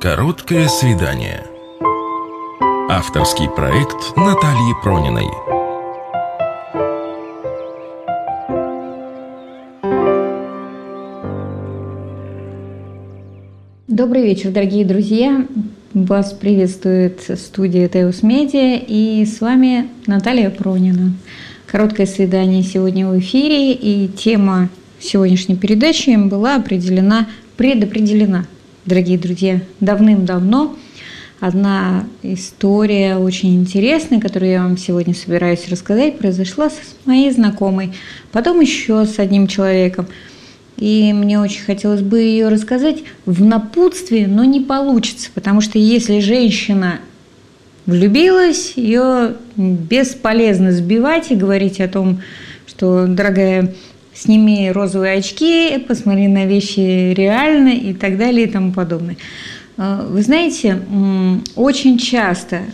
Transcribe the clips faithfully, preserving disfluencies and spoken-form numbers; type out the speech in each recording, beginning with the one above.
Короткое свидание. Авторский проект Натальи Прониной. Добрый вечер, дорогие друзья! Вас приветствует студия Теус Медиа, и с вами Наталья Пронина. Короткое свидание сегодня в эфире, и тема сегодняшней передачи была определена, предопределена, дорогие друзья, давным-давно. Одна история очень интересная, которую я вам сегодня собираюсь рассказать, произошла с моей знакомой, потом еще с одним человеком. И мне очень хотелось бы ее рассказать в напутствии, но не получится, потому что если женщина влюбилась, ее бесполезно сбивать и говорить о том, что, дорогая, сними розовые очки, посмотри на вещи реально и так далее и тому подобное. Вы знаете, очень часто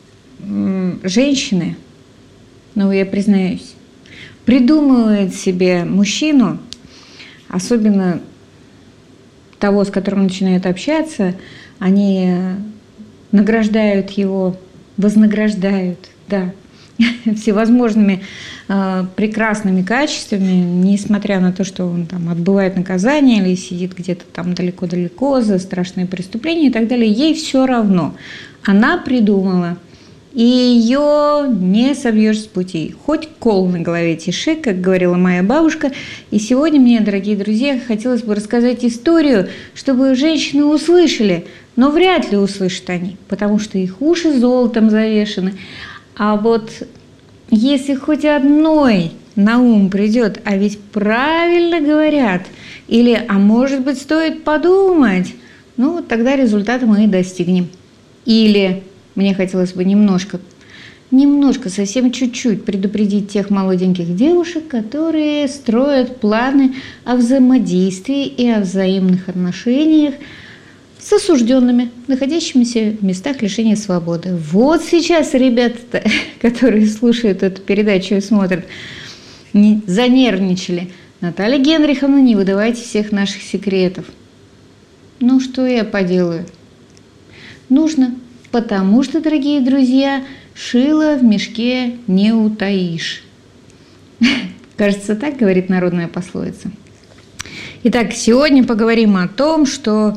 женщины, ну я признаюсь, придумывают себе мужчину, особенно того, с которым начинают общаться, они награждают его, вознаграждают, да, всевозможными э, прекрасными качествами, несмотря на то, что он там отбывает наказание или сидит где-то там далеко-далеко за страшные преступления и так далее, ей все равно. Она придумала, и ее не собьешь с пути. Хоть кол на голове тиши, как говорила моя бабушка. И сегодня мне, дорогие друзья, хотелось бы рассказать историю, чтобы женщины услышали, но вряд ли услышат они, потому что их уши золотом завешены. А вот если хоть одной на ум придет, а ведь правильно говорят, или, а может быть, стоит подумать, ну, тогда результата мы и достигнем. Или мне хотелось бы немножко, немножко, совсем чуть-чуть предупредить тех молоденьких девушек, которые строят планы о взаимодействии и о взаимных отношениях с осужденными, находящимися в местах лишения свободы. Вот сейчас ребята, которые слушают эту передачу и смотрят, не, занервничали. Наталья Генриховна, не выдавайте всех наших секретов. Ну, что я поделаю? Нужно, потому что, дорогие друзья, шило в мешке не утаишь. Кажется, так говорит народная пословица. Итак, сегодня поговорим о том, что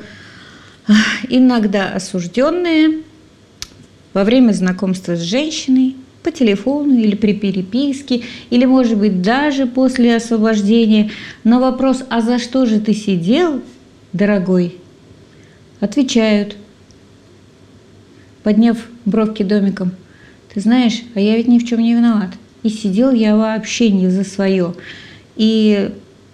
иногда осужденные во время знакомства с женщиной по телефону или при переписке, или, может быть, даже после освобождения, на вопрос «А за что же ты сидел, дорогой?», отвечают, подняв бровки домиком: «Ты знаешь, а я ведь ни в чем не виноват, и сидел я вообще не за свое». И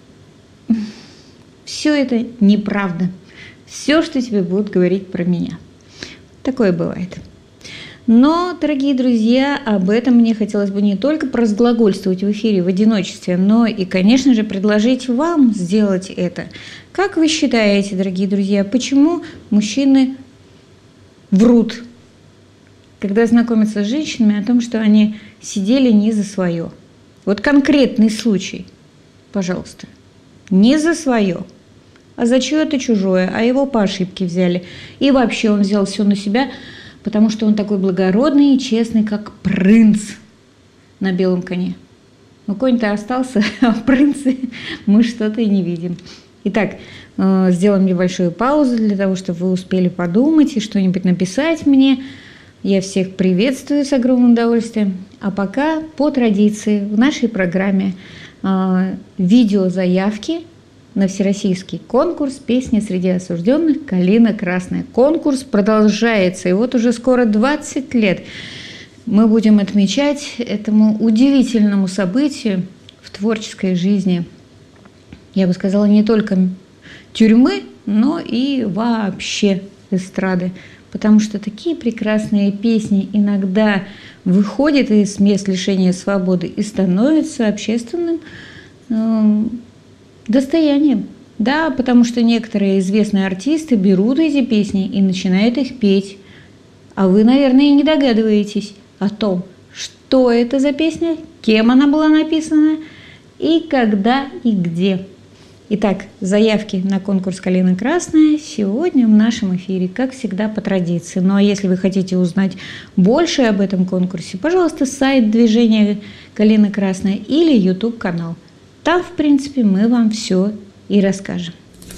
все это неправда. Все, что тебе будут говорить про меня. Такое бывает. Но, дорогие друзья, об этом мне хотелось бы не только поразглагольствовать в эфире в одиночестве, но и, конечно же, предложить вам сделать это. Как вы считаете, дорогие друзья, почему мужчины врут, когда знакомятся с женщинами, о том, что они сидели не за свое? Вот конкретный случай, пожалуйста. Не за свое, а за чье-то чужое, а его по ошибке взяли. И вообще он взял все на себя, потому что он такой благородный и честный, как принц на белом коне. Ну, конь-то остался, а в принце мы что-то и не видим. Итак, сделаем небольшую паузу для того, чтобы вы успели подумать и что-нибудь написать мне. Я всех приветствую с огромным удовольствием. А пока, по традиции, в нашей программе видеозаявки на всероссийский конкурс «Песни среди осужденных. Калина красная». Конкурс продолжается, и вот уже скоро двадцать лет мы будем отмечать этому удивительному событию в творческой жизни, я бы сказала, не только тюрьмы, но и вообще эстрады. Потому что такие прекрасные песни иногда выходят из мест лишения свободы и становятся общественным э, достоянием. Да, потому что некоторые известные артисты берут эти песни и начинают их петь. А вы, наверное, и не догадываетесь о том, что это за песня, кем она была написана и когда и где. Итак, заявки на конкурс «Калина Красная» сегодня в нашем эфире, как всегда, по традиции. Ну а если вы хотите узнать больше об этом конкурсе, пожалуйста, сайт движения «Калина Красная» или YouTube-канал. Там, в принципе, мы вам все и расскажем.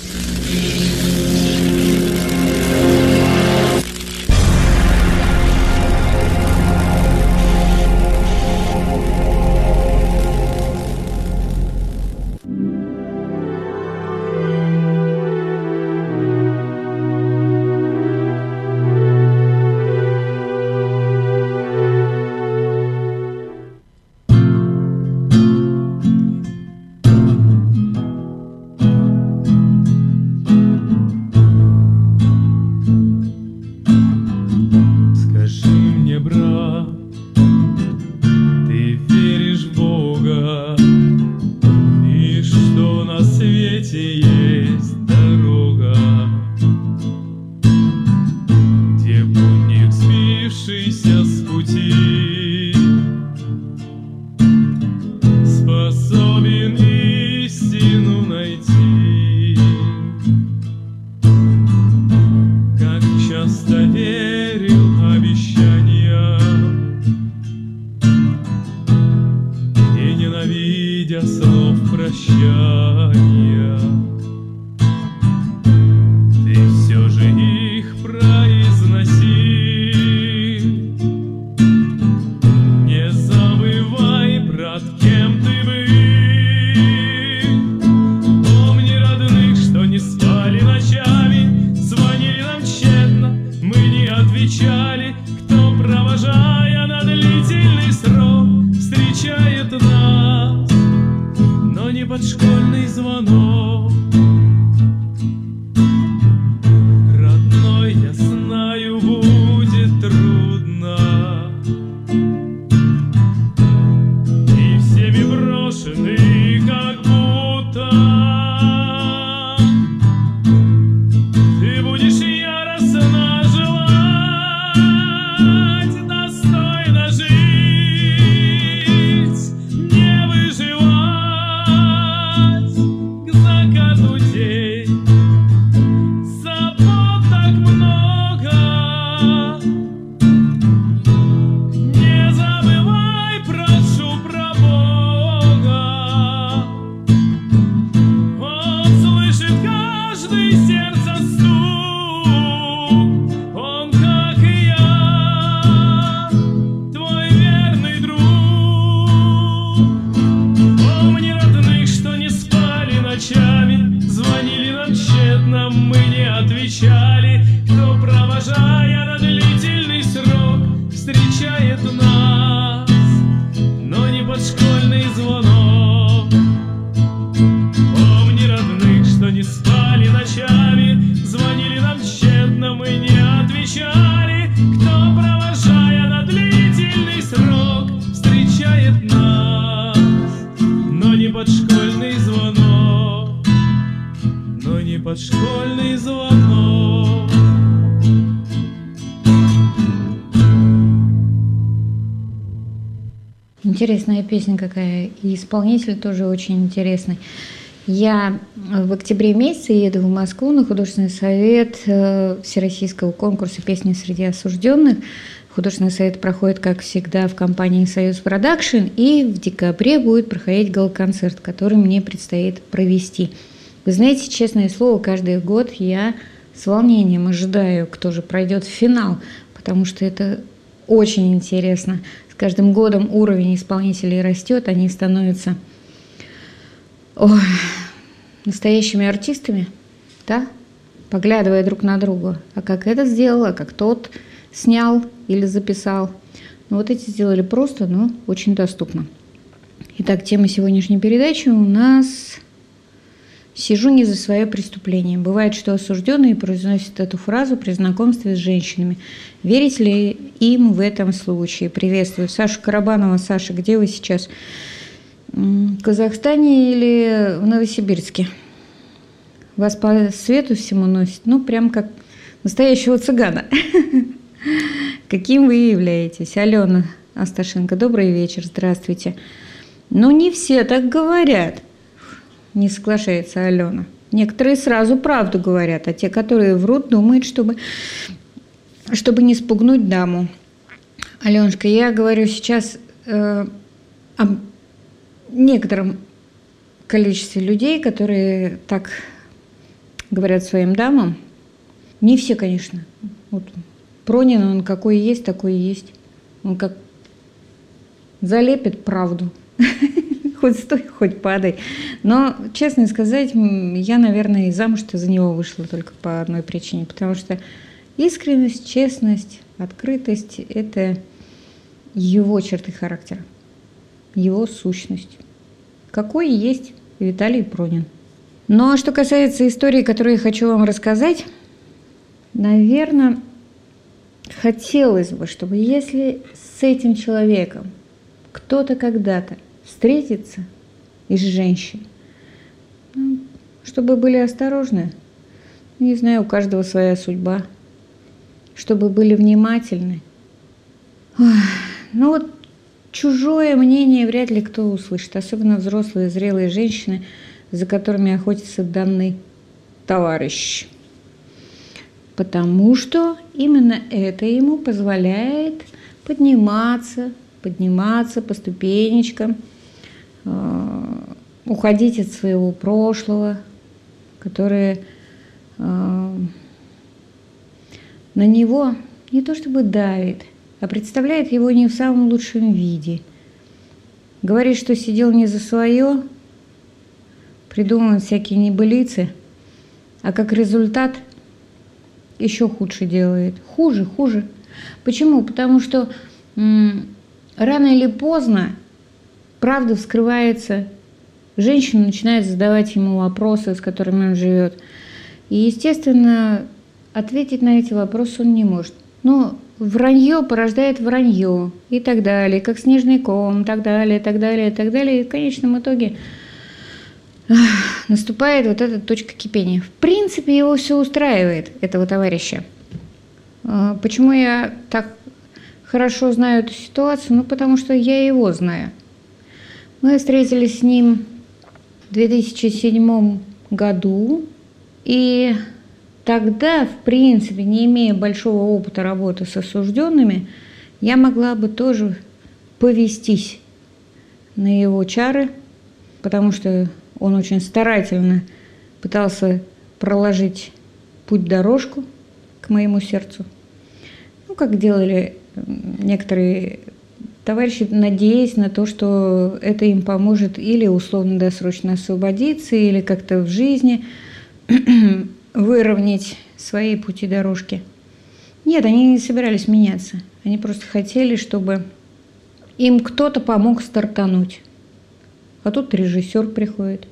Интересная песня какая, и исполнитель тоже очень интересный. Я в октябре месяце еду в Москву на художественный совет всероссийского конкурса «Песни среди осужденных». Художественный совет проходит, как всегда, в компании «Союз Продакшн», и в декабре будет проходить гала-концерт, который мне предстоит провести. Вы знаете, честное слово, каждый год я с волнением ожидаю, кто же пройдет в финал, потому что это очень интересно. С каждым годом уровень исполнителей растет, они становятся ой, настоящими артистами, да? Поглядывая друг на друга. А как это сделал, а как тот снял или записал. Ну, вот эти сделали просто, но очень доступно. Итак, тема сегодняшней передачи у нас «Сижу не за свое преступление». Бывает, что осужденные произносят эту фразу при знакомстве с женщинами. Верите ли им в этом случае? Приветствую. Саша Карабанова. Саша, где вы сейчас? В Казахстане или в Новосибирске? Вас по свету всему носит? Ну, прям как настоящего цыгана. Каким вы являетесь? Алена Асташенко. Добрый вечер. Здравствуйте. Ну, не все так говорят. не соглашается Алена. Некоторые сразу правду говорят, а те, которые врут, думают, чтобы, чтобы не спугнуть даму. Аленушка, я говорю сейчас э, о некотором количестве людей, которые так говорят своим дамам. Не все, конечно. Вот Пронин, он какой есть, такой и есть. Он как залепит правду. Хоть стой, хоть падай. Но, честно сказать, я, наверное, и замуж-то за него вышла только по одной причине. Потому что искренность, честность, открытость – это его черты характера, его сущность. Какой есть Виталий Пронин. Ну, а что касается истории, которую я хочу вам рассказать, наверное, хотелось бы, чтобы если с этим человеком кто-то когда-то встретится из женщин, ну, чтобы были осторожны. Не знаю, у каждого своя судьба. Чтобы были внимательны. Ой, ну вот чужое мнение вряд ли кто услышит. Особенно взрослые, зрелые женщины, за которыми охотится данный товарищ. Потому что именно это ему позволяет подниматься, подниматься по ступенечкам, уходить от своего прошлого, которое э, на него не то чтобы давит, а представляет его не в самом лучшем виде. Говорит, что сидел не за свое, придумывает всякие небылицы, а как результат еще худше делает. Хуже, хуже. Почему? Потому что м- рано или поздно правда вскрывается, женщина начинает задавать ему вопросы, с которыми он живет. И, естественно, ответить на эти вопросы он не может. Но вранье порождает вранье и так далее, как снежный ком, и так далее, и так далее, и так далее. И в конечном итоге ах, наступает вот эта точка кипения. В принципе, его все устраивает, этого товарища. Почему я так хорошо знаю эту ситуацию? Ну, потому что я его знаю. Мы встретились с ним в две тысячи седьмом году, и тогда, в принципе, не имея большого опыта работы с осужденными, я могла бы тоже повестись на его чары, потому что он очень старательно пытался проложить путь-дорожку к моему сердцу. Ну, как делали некоторые товарищи, надеясь на то, что это им поможет или условно-досрочно освободиться, или как-то в жизни выровнять свои пути-дорожки. Нет, они не собирались меняться. Они просто хотели, чтобы им кто-то помог стартануть. А тут режиссер приходит.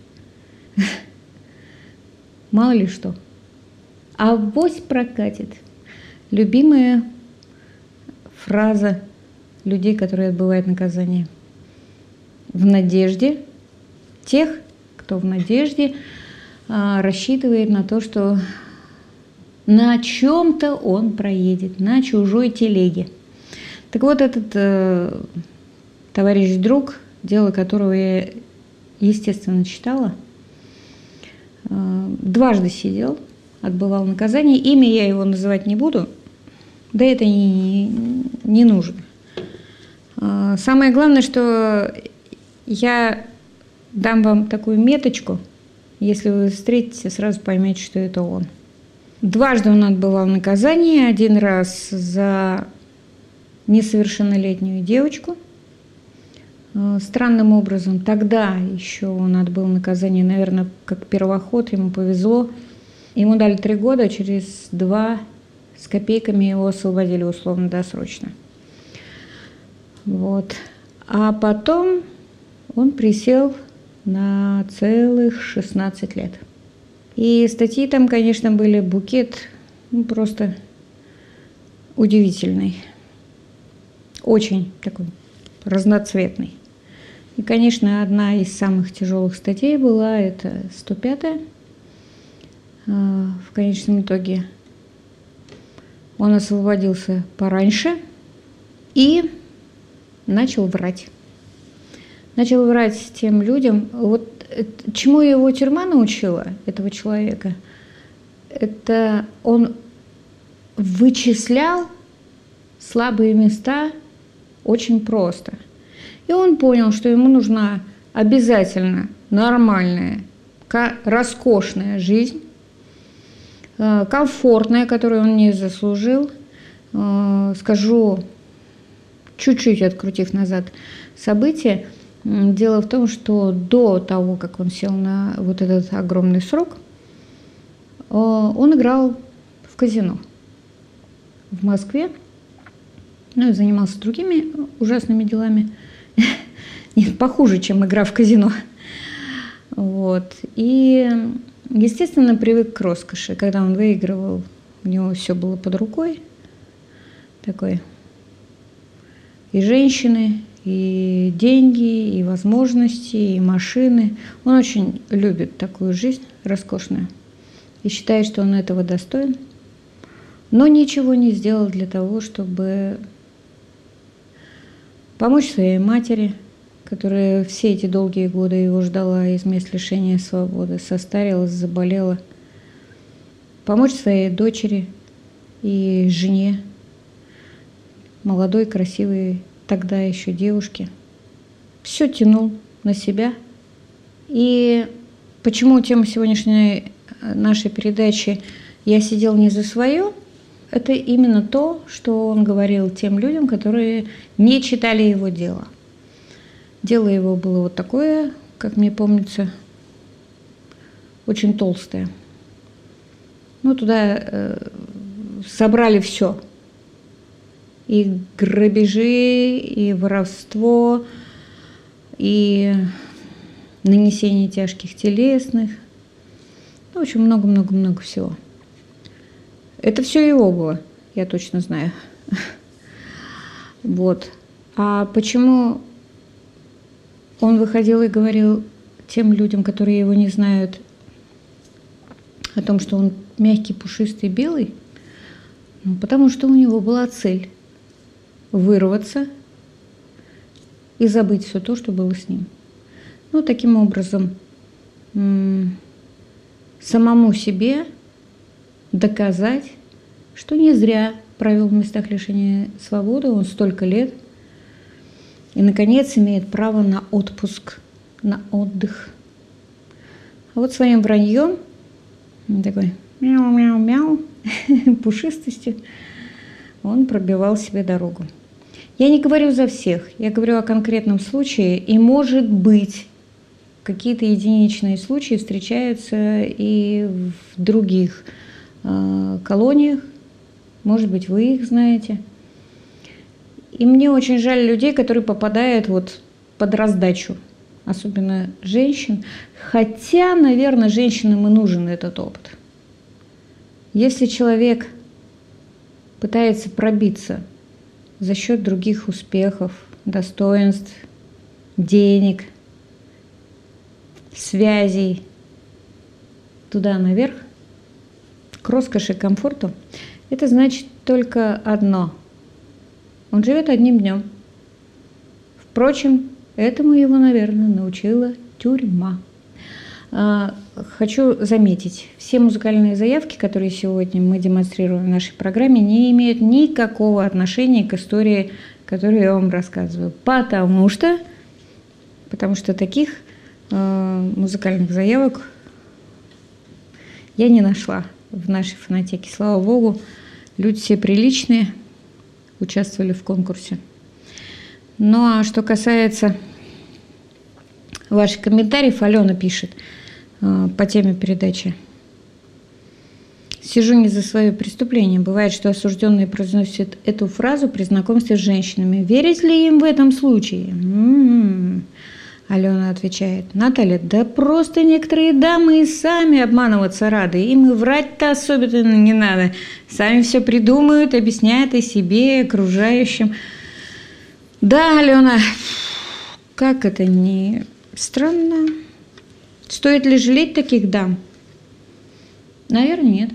Мало ли что. Авось прокатит. Любимая фраза людей, которые отбывают наказание. В надежде тех, кто в надежде а, рассчитывает на то, что на чем-то он проедет, на чужой телеге. Так вот, этот э, товарищ-друг, дело которого я, естественно, читала, э, дважды сидел, отбывал наказание. Имя я его называть не буду, да это не, не нужно. Самое главное, что я дам вам такую меточку, если вы встретите, сразу поймете, что это он. Дважды он отбывал наказание, один раз за несовершеннолетнюю девочку. Странным образом, тогда еще он отбыл наказание, наверное, как первоход, ему повезло. Ему дали три года, через два с копейками его освободили условно-досрочно. Вот. А потом он присел на целых шестнадцать лет. И статьи там, конечно, были букет, ну, просто удивительный. Очень такой разноцветный. И, конечно, одна из самых тяжелых статей была, это сто пятая. В конечном итоге он освободился пораньше и начал врать. Начал врать тем людям. Вот чему его тюрьма научила, этого человека, это он вычислял слабые места очень просто. И он понял, что ему нужна обязательно нормальная, роскошная жизнь, комфортная, которую он не заслужил. Скажу, чуть-чуть открутив назад события, дело в том, что до того, как он сел на вот этот огромный срок, он играл в казино в Москве, ну и занимался другими ужасными делами. Нет, похуже, чем игра в казино. Вот. И, естественно, привык к роскоши. Когда он выигрывал, у него все было под рукой. Такой. И женщины, и деньги, и возможности, и машины. Он очень любит такую жизнь роскошную. И считает, что он этого достоин. Но ничего не сделал для того, чтобы помочь своей матери, которая все эти долгие годы его ждала из мест лишения свободы, состарилась, заболела. Помочь своей дочери и жене, молодой, красивой тогда еще девушке. Все тянул на себя. И почему тема сегодняшней нашей передачи «Я сидел не за свое», это именно то, что он говорил тем людям, которые не читали его дело. Дело его было вот такое, как мне помнится, очень толстое. Ну, туда э, собрали все. И грабежи, и воровство, и нанесение тяжких телесных. Ну, в общем, много-много-много всего. Это все его было, я точно знаю. Вот. А почему он выходил и говорил тем людям, которые его не знают, о том, что он мягкий, пушистый, белый? Ну, потому что у него была цель вырваться и забыть все то, что было с ним. Ну, таким образом, самому себе доказать, что не зря провел в местах лишения свободы он столько лет и, наконец, имеет право на отпуск, на отдых. А вот своим враньем, такой мяу-мяу-мяу, пушистостью, он пробивал себе дорогу. Я не говорю за всех, я говорю о конкретном случае, и, может быть, какие-то единичные случаи встречаются и в других э, колониях, может быть, вы их знаете. И мне очень жаль людей, которые попадают вот под раздачу, особенно женщин, хотя, наверное, женщинам и нужен этот опыт. Если человек пытается пробиться за счет других успехов, достоинств, денег, связей туда наверх, к роскоши, к комфорту, это значит только одно. Он живет одним днем. Впрочем, этому его, наверное, научила тюрьма. Хочу заметить, все музыкальные заявки, которые сегодня мы демонстрируем в нашей программе, не имеют никакого отношения к истории, которую я вам рассказываю. Потому что, потому что таких э, музыкальных заявок я не нашла в нашей фонотеке. Слава Богу, люди все приличные, участвовали в конкурсе. Ну а что касается ваших комментариев, Алена пишет по теме передачи. Сижу не за свое преступление. Бывает, что осужденные произносят эту фразу при знакомстве с женщинами. Верить ли им в этом случае? М-м-м. Алена отвечает. Наталья, да просто некоторые дамы и сами обманываться рады. Им и врать-то особенно не надо. Сами все придумают, объясняют и себе, и окружающим. Да, Алена, как это не странно. Стоит ли жалеть таких дам? Наверное, нет.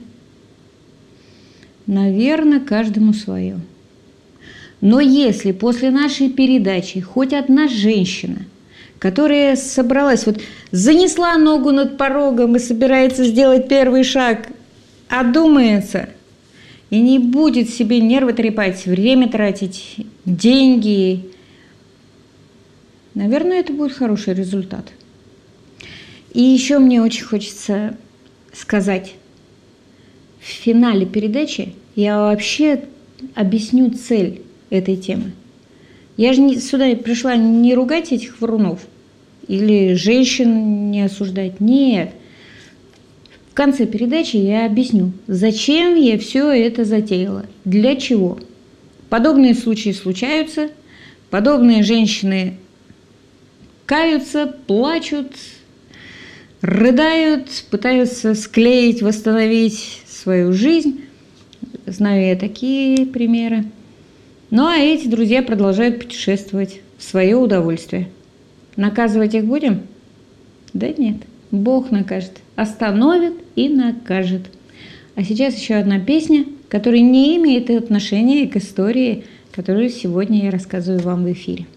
Наверное, каждому свое. Но если после нашей передачи хоть одна женщина, которая собралась, вот занесла ногу над порогом и собирается сделать первый шаг, одумается и не будет себе нервы трепать, время тратить, деньги, наверное, это будет хороший результат. И еще мне очень хочется сказать, в финале передачи я вообще объясню цель этой темы. Я же не, сюда пришла не ругать этих врунов или женщин не осуждать. Нет. В конце передачи я объясню, зачем я все это затеяла, для чего. Подобные случаи случаются, подобные женщины каются, плачут, рыдают, пытаются склеить, восстановить свою жизнь. Знаю я такие примеры. Ну, а эти друзья продолжают путешествовать в свое удовольствие. Наказывать их будем? Да нет. Бог накажет. Остановит и накажет. А сейчас еще одна песня, которая не имеет отношения к истории, которую сегодня я рассказываю вам в эфире.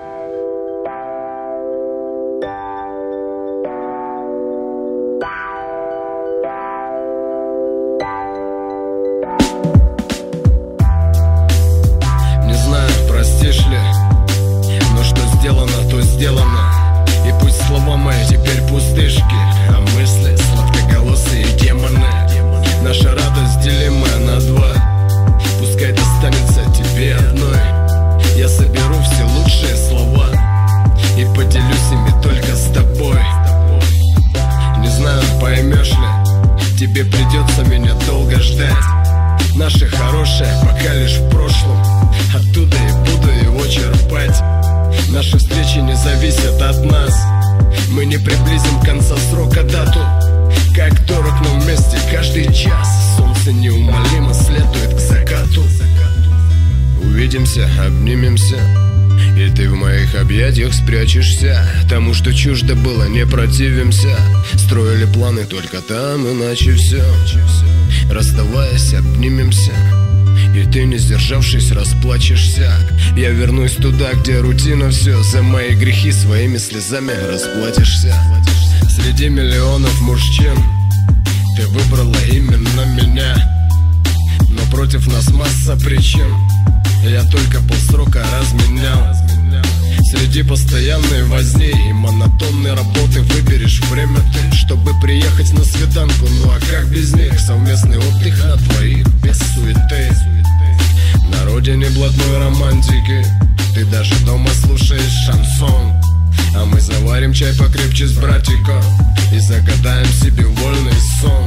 Тебе придется меня долго ждать. Наше хорошее пока лишь в прошлом, оттуда и буду его черпать. Наши встречи не зависят от нас, мы не приблизим конца срока дату. Как дорог нам вместе каждый час, солнце неумолимо следует к закату. Увидимся, обнимемся, и ты в моих объятиях спрячешься. Тому, что чуждо было, не противимся. Строили планы только там, иначе все. Расставаясь, обнимемся, и ты, не сдержавшись, расплачешься. Я вернусь туда, где рутина все. За мои грехи своими слезами расплатишься. Среди миллионов мужчин ты выбрала именно меня, но против нас масса причин. Я только полсрока разменял. Среди постоянной возни и монотонной работы выберешь время ты, чтобы приехать на свиданку. Ну а как без них? Совместный отдых на двоих, без суеты. На родине блатной романтики ты даже дома слушаешь шансон, а мы заварим чай покрепче с братиком и загадаем себе вольный сон.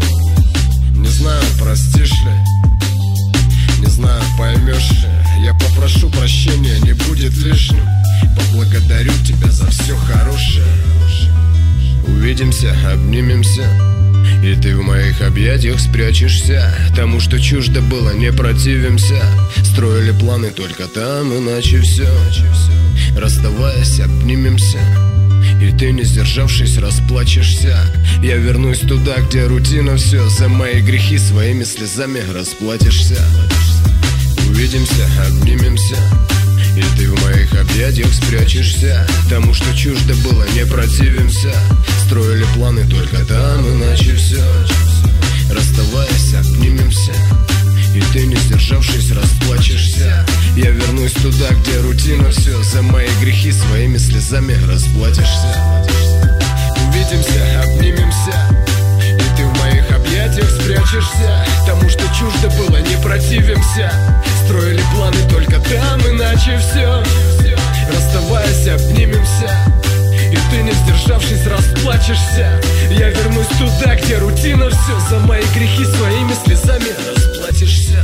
Не знаю, простишь ли, не знаю, поймешь ли. Я попрошу прощения, не будет лишним. Поблагодарю тебя за все хорошее. Увидимся, обнимемся, и ты в моих объятиях спрячешься. Тому, что чуждо было, не противимся. Строили планы только там, иначе все. Расставаясь, обнимемся, и ты, не сдержавшись, расплачешься. Я вернусь туда, где рутина все. За мои грехи своими слезами расплатишься. Увидимся, обнимемся, и ты в моих объятиях спрячешься. Тому, что чуждо было, не противимся. Строили планы только там, иначе все. Расставаясь, обнимемся, и ты, не сдержавшись, расплачешься. Я вернусь туда, где рутина все. За мои грехи своими слезами расплатишься. Увидимся, обнимемся, и ты в моих объятиях спрячешься. Тому, что чуждо было, не противимся. Строили планы только там, иначе все. Расставаясь, обнимемся, и ты, не сдержавшись, расплачешься. Я вернусь туда, где рутина все. За мои грехи своими слезами расплатишься.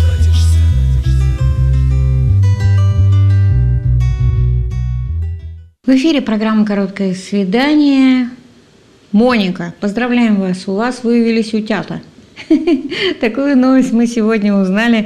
В эфире программа «Короткое свидание». Моника, поздравляем вас, у вас вывелись утята. Такую новость мы сегодня узнали,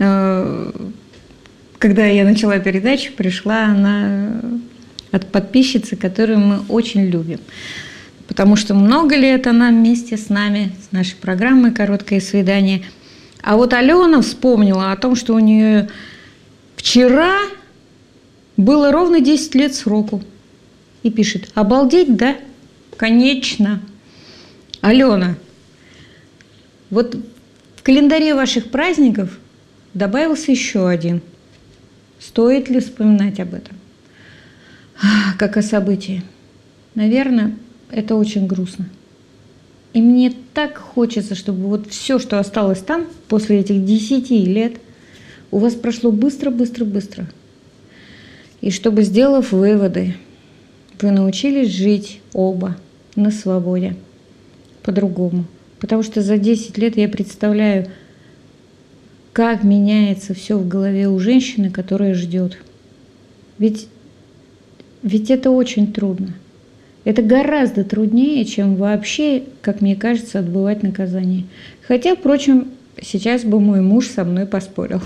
когда я начала передачу. Пришла она от подписчицы, которую мы очень любим. Потому что много лет она вместе с нами, с нашей программой «Короткое свидание». А вот Алена вспомнила о том, что у нее вчера было ровно десять лет сроку. и пишет: обалдеть, да? Конечно. Алена, вот в календаре ваших праздников добавился еще один. Стоит ли вспоминать об этом? Как о событии. Наверное, это очень грустно. И мне так хочется, чтобы вот все, что осталось там после этих десяти лет, у вас прошло быстро-быстро-быстро. И чтобы, сделав выводы, вы научились жить оба на свободе по-другому. Потому что за десять лет я представляю, как меняется все в голове у женщины, которая ждет. Ведь, ведь это очень трудно. Это гораздо труднее, чем вообще, как мне кажется, отбывать наказание. Хотя, впрочем, сейчас бы мой муж со мной поспорил.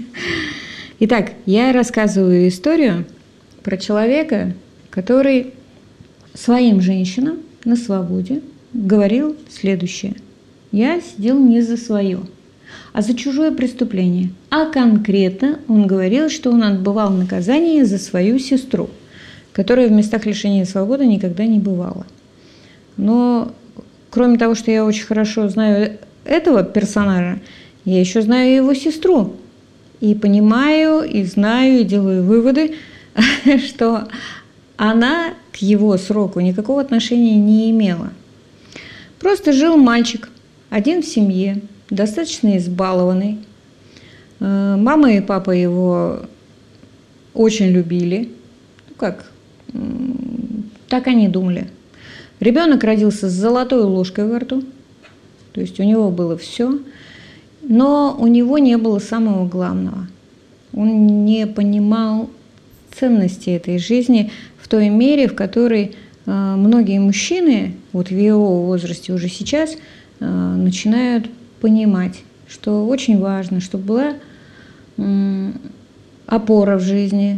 Итак, я рассказываю историю про человека, который своим женщинам на свободе говорил следующее. Я сидел не за свое, а за чужое преступление. А конкретно он говорил, что он отбывал наказание за свою сестру, которая в местах лишения свободы никогда не бывала. Но кроме того, что я очень хорошо знаю этого персонажа, я еще знаю его сестру. И понимаю, и знаю, и делаю выводы, что она к его сроку никакого отношения не имела. Просто жил мальчик, один в семье, достаточно избалованный. Мама и папа его очень любили. Ну как, так они думали. Ребенок родился с золотой ложкой во рту, то есть у него было все. Но у него не было самого главного. Он не понимал ценности этой жизни в той мере, в которой э, многие мужчины, вот в его возрасте уже сейчас, э, начинают понимать, что очень важно, чтобы была э, опора в жизни,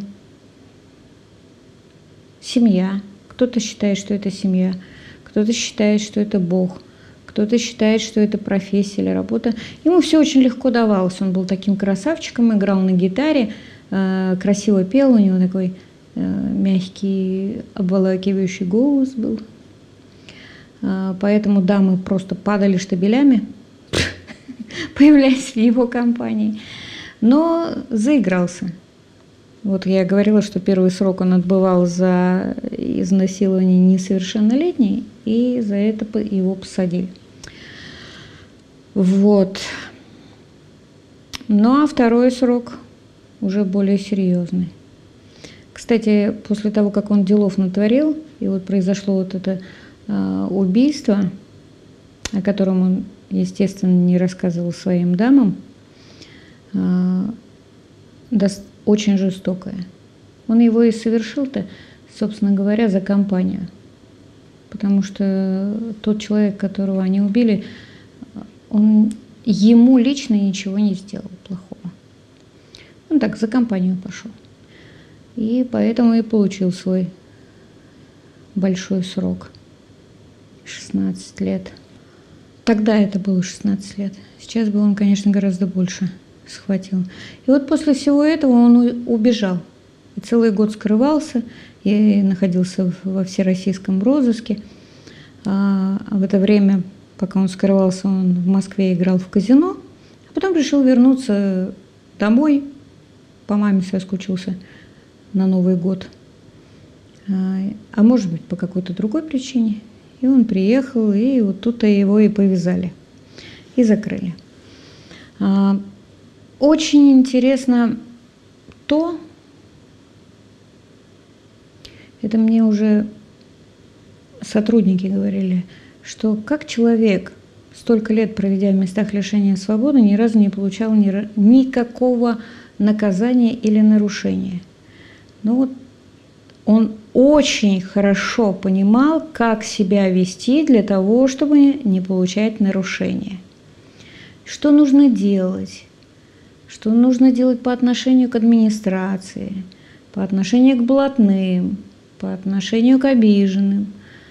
семья. Кто-то считает, что это семья, кто-то считает, что это Бог. Кто-то считает, что это профессия или работа. Ему все очень легко давалось. Он был таким красавчиком, играл на гитаре, э, красиво пел, у него такой э, мягкий, обволакивающий голос был. Э, поэтому дамы просто падали штабелями, появляясь в его компании. Но заигрался. Вот я говорила, что первый срок он отбывал за изнасилование несовершеннолетней, и за это его посадили. Вот. Ну а второй срок уже более серьезный. Кстати, после того, как он делов натворил, и вот произошло вот это э, убийство, о котором он, естественно, не рассказывал своим дамам, э, даст, очень жестокое. Он его и совершил-то, собственно говоря, за компанию. Потому что тот человек, которого они убили, он ему лично ничего не сделал плохого. Он так за компанию пошел. И поэтому и получил свой большой срок. шестнадцать лет. Тогда это было шестнадцать лет. Сейчас бы он, конечно, гораздо больше схватил. И вот после всего этого он убежал. И целый год скрывался, и находился во всероссийском розыске. А в это время, пока он скрывался, он в Москве играл в казино, а потом решил вернуться домой. По маме соскучился на Новый год. А может быть, по какой-то другой причине. И он приехал, и вот тут-то его и повязали. И закрыли. Очень интересно то, это мне уже сотрудники говорили, что как человек, столько лет проведя в местах лишения свободы, ни разу не получал ни, никакого наказания или нарушения. Но вот он очень хорошо понимал, как себя вести для того, чтобы не получать нарушения. Что нужно делать, что нужно делать по отношению к администрации, по отношению к блатным, по отношению к обиженным.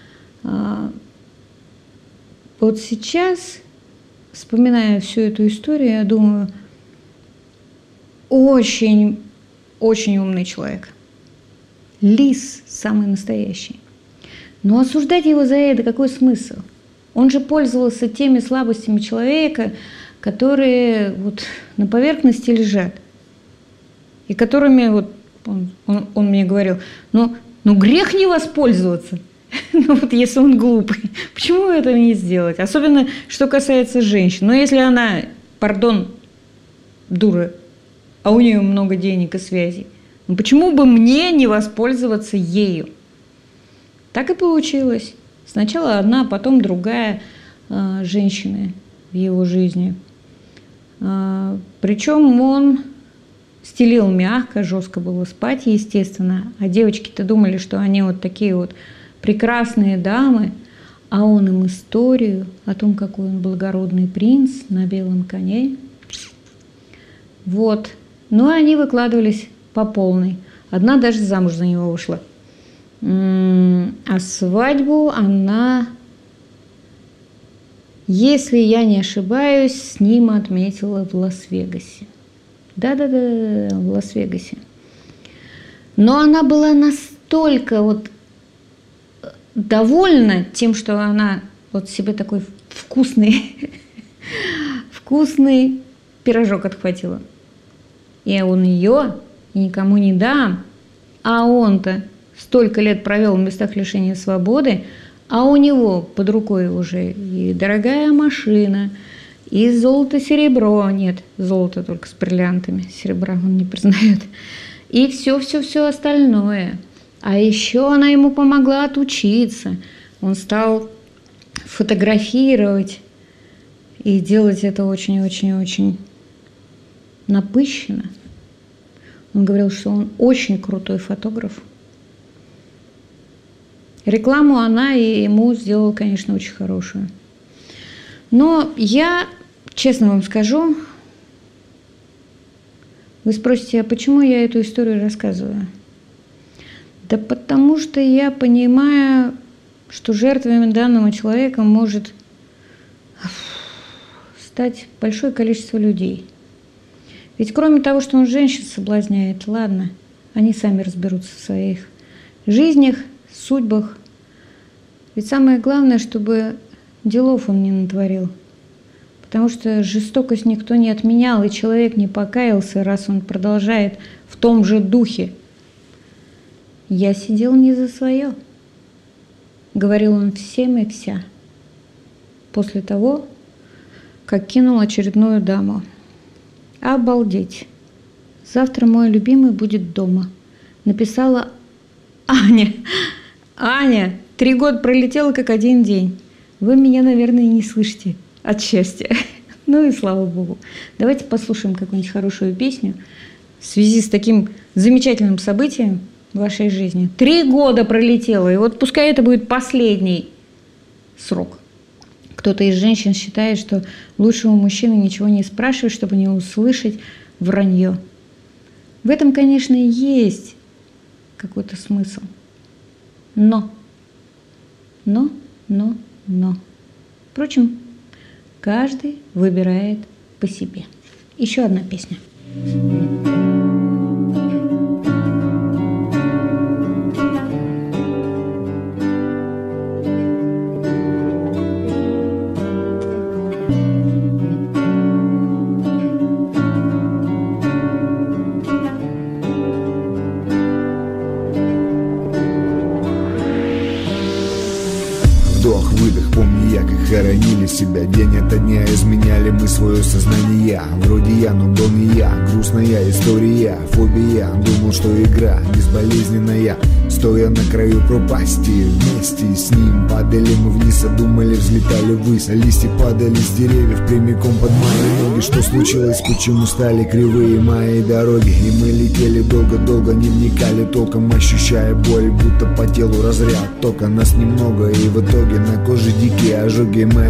Вот сейчас, вспоминая всю эту историю, я думаю, очень, очень умный человек. Лис самый настоящий. Но осуждать его за это какой смысл? Он же пользовался теми слабостями человека, которые вот на поверхности лежат. И которыми вот он, он, он мне говорил, ну, ну грех не воспользоваться. Ну вот если он глупый, почему этого не сделать? Особенно, что касается женщин. Но если она, пардон, дура, а у нее много денег и связей, ну почему бы мне не воспользоваться ею? Так и получилось. Сначала одна, потом другая э, женщина в его жизни. Э, причем он стелил мягко, жестко было спать, естественно. А девочки-то думали, что они вот такие вот прекрасные дамы, а он им историю о том, какой он благородный принц на белом коне. Вот. Ну, они выкладывались по полной. Одна даже замуж за него вышла. А свадьбу она, если я не ошибаюсь, с ним отметила в Лас-Вегасе. Да-да-да, в Лас-Вегасе. Но она была настолько вот довольна тем, что она вот себе такой вкусный, вкусный пирожок отхватила. И он ее никому не дам. А он-то столько лет провел в местах лишения свободы, а у него под рукой уже и дорогая машина, и золото-серебро. Нет, золото только с бриллиантами, серебра он не признает. И все-все-все остальное. А еще она ему помогла отучиться. Он стал фотографировать и делать это очень-очень-очень напыщенно. Он говорил, что он очень крутой фотограф. Рекламу она и ему сделала, конечно, очень хорошую. Но я, честно вам скажу, вы спросите, а почему я эту историю рассказываю? Да потому что я понимаю, что жертвами данного человека может стать большое количество людей. Ведь кроме того, что он женщин соблазняет, ладно, они сами разберутся в своих жизнях, судьбах. Ведь самое главное, чтобы делов он не натворил. Потому что жестокость никто не отменял, и человек не покаялся, раз он продолжает в том же духе. «Я сидел не за свое», — говорил он всем и вся, после того, как кинул очередную даму. «Обалдеть! Завтра мой любимый будет дома», — написала Аня. Аня, три года пролетела как один день. Вы меня, наверное, не слышите от счастья. Ну и слава богу. Давайте послушаем какую-нибудь хорошую песню в связи с таким замечательным событием в вашей жизни. Три года пролетело, и вот пускай это будет последний срок. Кто-то из женщин считает, что лучше у мужчины ничего не спрашивать, чтобы не услышать вранье. В этом, конечно, есть какой-то смысл. Но, но, но, но. Впрочем, каждый выбирает по себе. Еще одна песня. Вдох-выдох, помню я, как хоронили себя. День ото дня изменяли мы свое сознание. Вроде я, но был не я. Грустная история, фобия. Думал, что игра безболезненная. Стоя на краю пропасти, вместе с ним падали мы вниз, а думали, взлетали ввысь. А листья падали с деревьев прямиком под мои ноги. Что случилось, почему стали кривые мои дороги? И мы летели долго-долго, не вникали толком, ощущая боль, будто по телу разряд тока. Нас немного, и в итоге на коже дикие ожоги. Мы осели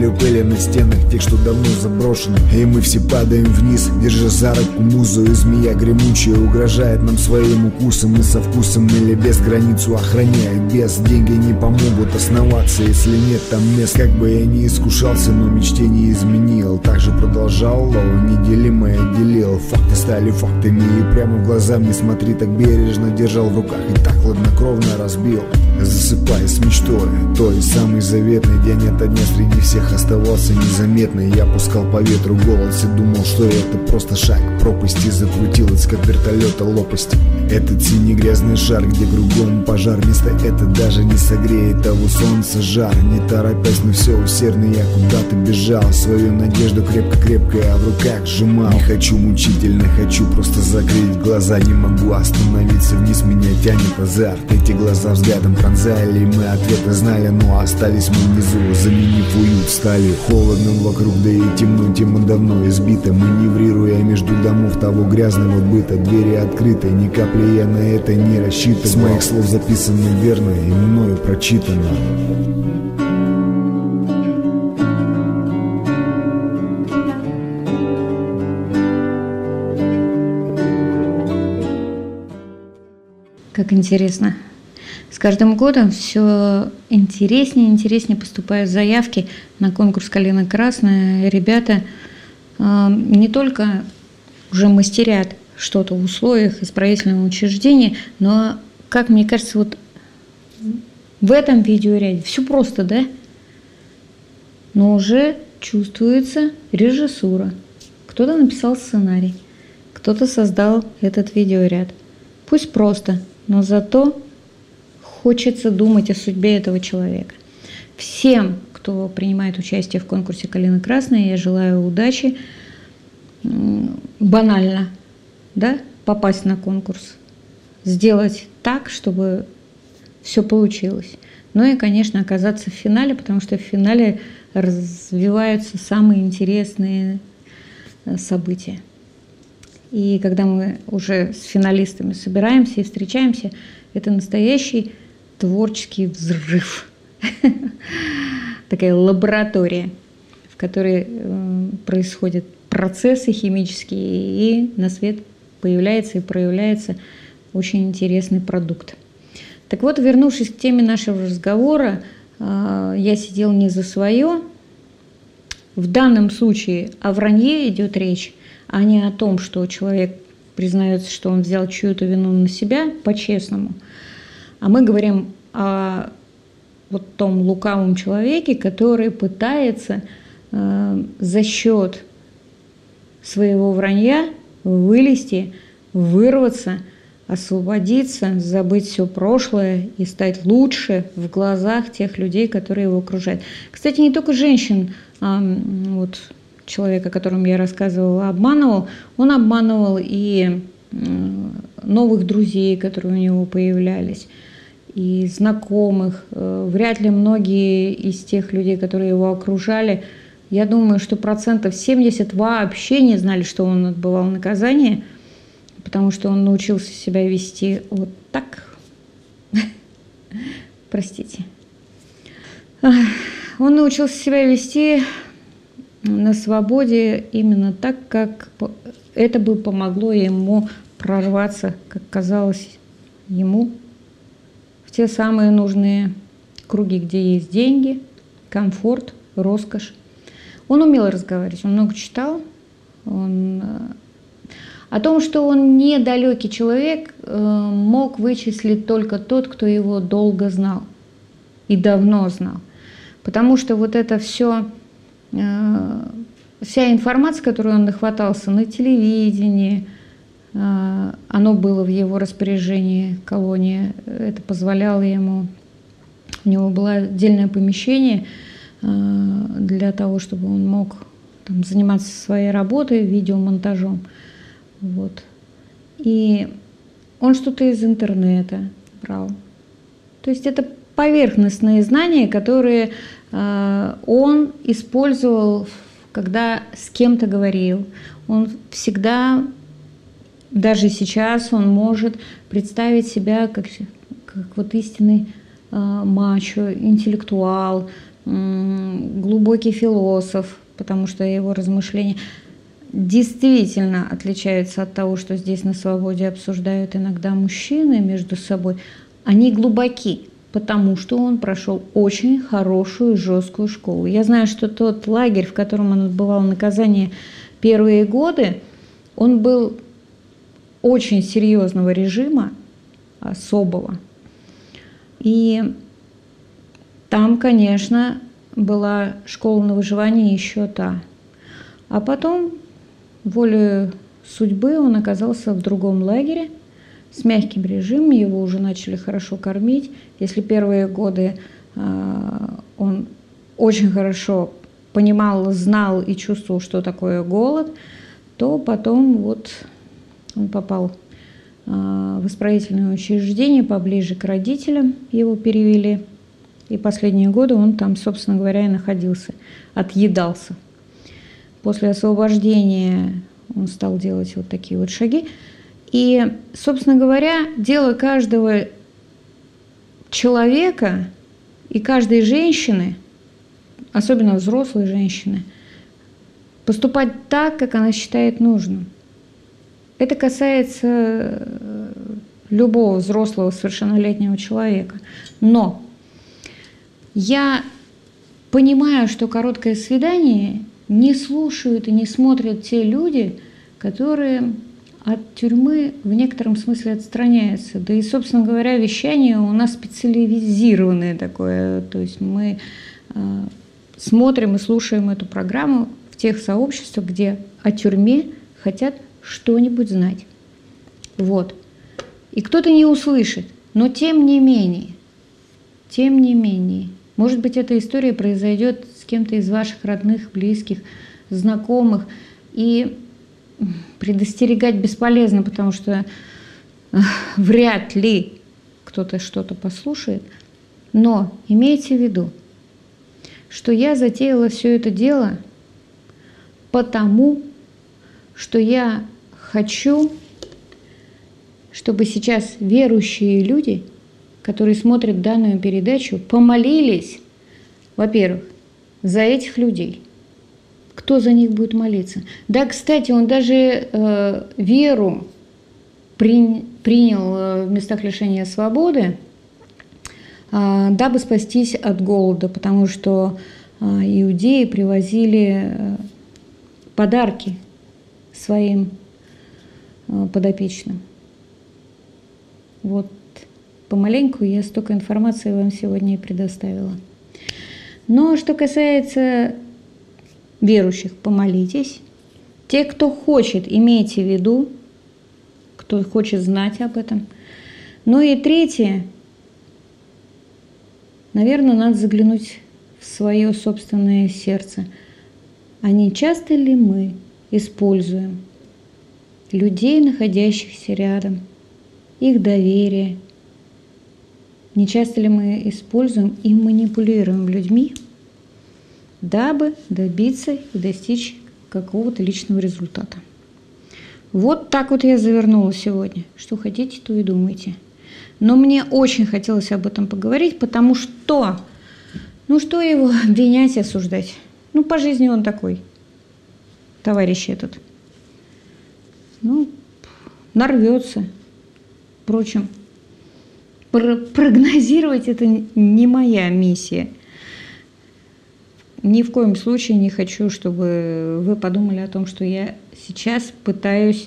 серую пыль на стенах тех, что давно заброшены. И мы все падаем вниз, держа за руку музу. И змея гремучая угрожает нам своим укусом. И со вкусом или без границу охраняя. Без деньги не помогут основаться, если нет там мест. Как бы я ни искушался, но мечте не изменил. Так же продолжал, лова неделимое делил. Факты стали фактами, и прямо в глаза мне смотри. Так бережно держал в руках и так хладнокровно разбил. Засыпая с мечтой, той самый заветный, день ото дня среди всех оставался незаметный. Я пускал по ветру голос и думал, что это просто шаг к пропасти. Закрутилась, как вертолета лопасть. Этот синий грязный шар, где кругом пожар. Вместо это даже не согреет того солнца жар. Не торопясь, но все усердно я куда-то бежал. Свою надежду крепко-крепко я в руках сжимал. Не хочу мучительно, хочу просто закрыть глаза. Не могу остановиться, вниз меня тянет азарт. Эти глаза взглядом пронзали, и мы ответы знали. Но остались мы внизу, заменив уют стали. Холодным вокруг, да и темно, тема давно избита. Маневрируя между домов того грязного быта. Двери открыты, ни капли я на это не рассчитывал. С моих слов записано верно и мною прочитано. Как интересно. С каждым годом все интереснее и интереснее поступают заявки на конкурс «Калина красная». Ребята э, не только уже мастерят что-то в условиях исправительного учреждения, но, как мне кажется, вот в этом видеоряде все просто, да? Но уже чувствуется режиссура. Кто-то написал сценарий, кто-то создал этот видеоряд. Пусть просто, но зато хочется думать о судьбе этого человека. Всем, кто принимает участие в конкурсе «Калина красная», я желаю удачи. Банально, да, попасть на конкурс, сделать так, чтобы все получилось. Ну и, конечно, оказаться в финале, потому что в финале развиваются самые интересные события. И когда мы уже с финалистами собираемся и встречаемся, это настоящий творческий взрыв. Такая лаборатория, в которой происходят процессы химические, и на свет появляется и проявляется очень интересный продукт. Так вот, вернувшись к теме нашего разговора, я сидел не за свое. В данном случае о вранье идет речь, а не о том, что человек признается, что он взял чью-то вину на себя по-честному. А мы говорим о вот том лукавом человеке, который пытается э, за счет своего вранья вылезти, вырваться, освободиться, забыть все прошлое и стать лучше в глазах тех людей, которые его окружают. Кстати, не только женщин, а вот человек, о котором я рассказывала, обманывал, он обманывал и новых друзей, которые у него появлялись, и знакомых. Вряд ли многие из тех людей, которые его окружали, я думаю, что процентов семьдесят вообще не знали, что он отбывал наказание, потому что он научился себя вести вот так. Простите. Он научился себя вести на свободе именно так, как это бы помогло ему прорваться, как казалось ему, в те самые нужные круги, где есть деньги, комфорт, роскошь. Он умел разговаривать, он много читал. Он... О том, что он недалекий человек, мог вычислить только тот, кто его долго знал и давно знал. Потому что вот это все, вся информация, которую он нахватался на телевидении, оно было в его распоряжении, колония, это позволяло ему, у него было отдельное помещение для того, чтобы он мог там заниматься своей работой, видеомонтажом. Вот. И он что-то из интернета брал. То есть это поверхностные знания, которые э, он использовал, когда с кем-то говорил. Он всегда, даже сейчас, он может представить себя как, как вот истинный э, мачо, интеллектуал, глубокий философ, потому что его размышления действительно отличаются от того, что здесь на свободе обсуждают иногда мужчины между собой. Они глубоки, потому что он прошел очень хорошую, жесткую школу. Я знаю, что тот лагерь, в котором он отбывал наказание первые годы, он был очень серьезного режима, особого. И там, конечно, была школа на выживание еще та. А потом, волею судьбы, он оказался в другом лагере с мягким режимом, его уже начали хорошо кормить. Если первые годы э, он очень хорошо понимал, знал и чувствовал, что такое голод, то потом вот он попал э, в исправительное учреждение поближе к родителям, его перевели. И последние годы он там, собственно говоря, и находился, отъедался. После освобождения он стал делать вот такие вот шаги. И, собственно говоря, дело каждого человека и каждой женщины, особенно взрослой женщины, поступать так, как она считает нужным. Это касается любого взрослого совершеннолетнего человека. Но я понимаю, что короткое свидание не слушают и не смотрят те люди, которые от тюрьмы в некотором смысле отстраняются. Да и, собственно говоря, вещание у нас специализированное такое. То есть мы э, смотрим и слушаем эту программу в тех сообществах, где о тюрьме хотят что-нибудь знать. Вот. И кто-то не услышит, но тем не менее, тем не менее, может быть, эта история произойдет с кем-то из ваших родных, близких, знакомых, и предостерегать бесполезно, потому что вряд ли кто-то что-то послушает. Но имейте в виду, что я затеяла все это дело потому, что я хочу, чтобы сейчас верующие люди, которые смотрят данную передачу, помолились, во-первых, за этих людей. Кто за них будет молиться? Да, кстати, он даже э, веру при, принял э, в местах лишения свободы, э, дабы спастись от голода, потому что э, иудеи привозили э, подарки своим э, подопечным. Вот помаленьку я столько информации вам сегодня и предоставила. Но что касается верующих, помолитесь. Те, кто хочет, имейте в виду, кто хочет знать об этом. Ну и третье, наверное, надо заглянуть в свое собственное сердце. А не часто ли мы используем людей, находящихся рядом, их доверие? Не часто ли мы используем и манипулируем людьми, дабы добиться и достичь какого-то личного результата? Вот так вот я завернула сегодня. Что хотите, то и думайте. Но мне очень хотелось об этом поговорить, потому что, ну что его обвинять и осуждать? Ну, по жизни он такой, товарищ этот. Ну, нарвется. Впрочем, прогнозировать это не моя миссия. Ни в коем случае не хочу, чтобы вы подумали о том, что я сейчас пытаюсь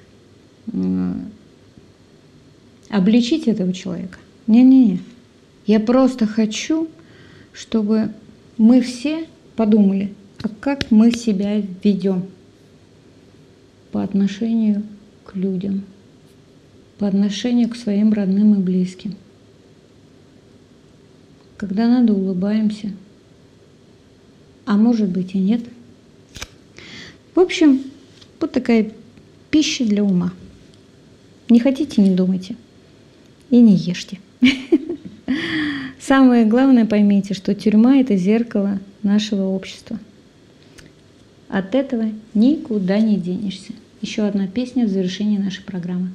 обличить этого человека. Не-не-не. Я просто хочу, чтобы мы все подумали, а как мы себя ведем по отношению к людям, по отношению к своим родным и близким. Когда надо, улыбаемся, а может быть и нет. В общем, вот такая пища для ума. Не хотите, не думайте и не ешьте. Самое главное, поймите, что тюрьма – это зеркало нашего общества. От этого никуда не денешься. Еще одна песня в завершении нашей программы.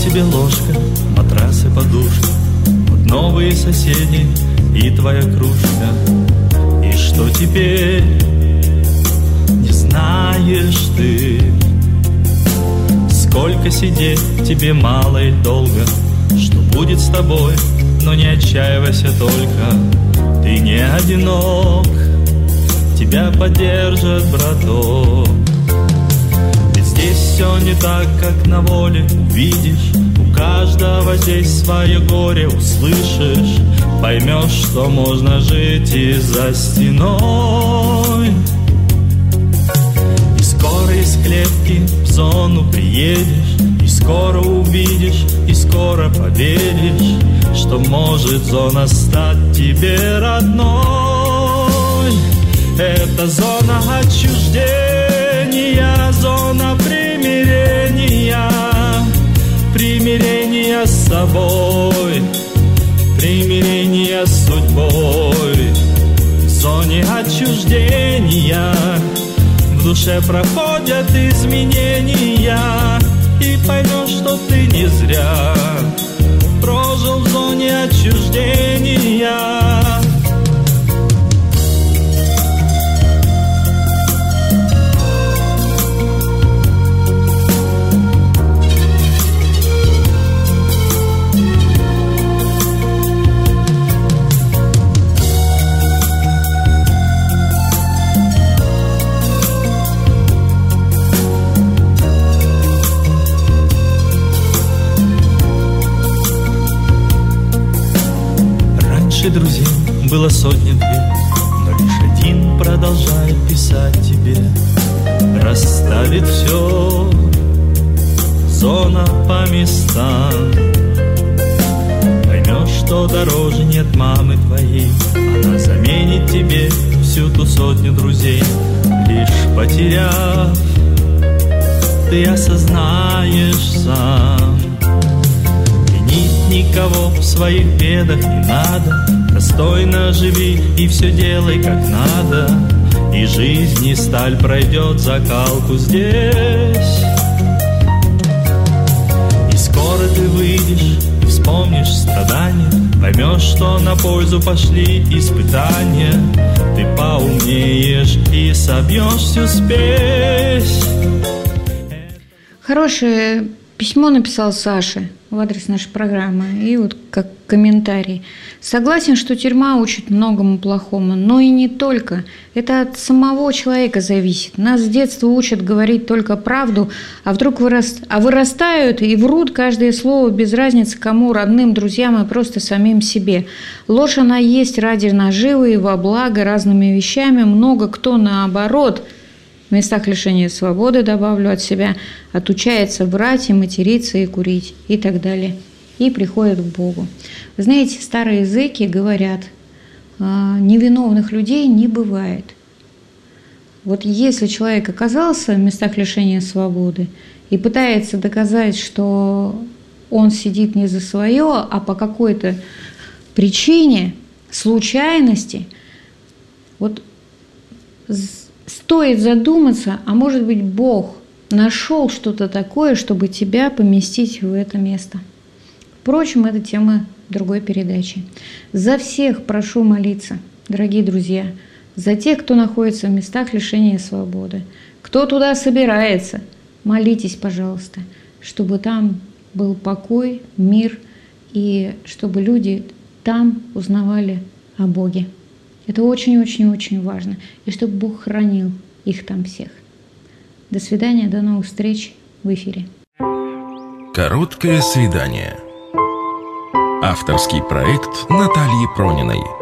тебе ложка, матрас и подушка, вот новые соседи и твоя кружка. И что теперь, не знаешь ты, сколько сидеть тебе мало и долго, что будет с тобой, но не отчаивайся только, ты не одинок, тебя поддержит браток. Ведь здесь все не так, как на воле, увидишь, у каждого здесь свое горе, услышишь, поймешь, что можно жить и за стеной. И скоро из клетки в зону приедешь, и скоро увидишь, и скоро поверишь, что может зона стать тебе родной. Это зона отчуждения, зона примирения, примирения с собой, примирения с судьбой. В зоне отчуждения в душе проходят изменения, и поймешь, что ты не зря прожил в зоне отчуждения. Друзей было сотни-две, но лишь один продолжает писать тебе. Расставит все, зона по местам. Поймешь, что дороже нет мамы твоей, она заменит тебе всю ту сотню друзей. Лишь потеряв, ты осознаешь сам, винить никого в своих бедах не надо. Достойно живи и все делай как надо, и жизнь не сталь пройдет закалку здесь. И скоро ты выйдешь и вспомнишь страдания, поймешь, что на пользу пошли испытания. Ты поумнеешь и собьешь всю спесь. Хорошее письмо написал Саша в адрес нашей программы, и вот как комментарий. Согласен, что тюрьма учит многому плохому, но и не только. Это от самого человека зависит. Нас с детства учат говорить только правду, а вдруг выраст... а вырастают и врут каждое слово без разницы кому, родным, друзьям и просто самим себе. Ложь она есть ради наживы и во благо разными вещами. Много кто наоборот в местах лишения свободы, добавлю от себя, отучается врать и материться и курить и так далее. И приходят к Богу. Вы знаете, старые языки говорят, невиновных людей не бывает. Вот если человек оказался в местах лишения свободы и пытается доказать, что он сидит не за свое, а по какой-то причине, случайности, вот стоит задуматься, а может быть, Бог нашел что-то такое, чтобы тебя поместить в это место. Впрочем, это тема другой передачи. За всех прошу молиться, дорогие друзья, за тех, кто находится в местах лишения свободы, кто туда собирается, молитесь, пожалуйста, чтобы там был покой, мир, и чтобы люди там узнавали о Боге. Это очень-очень-очень важно. И чтобы Бог хранил их там всех. До свидания, до новых встреч в эфире. Короткое свидание. Авторский проект Натальи Прониной.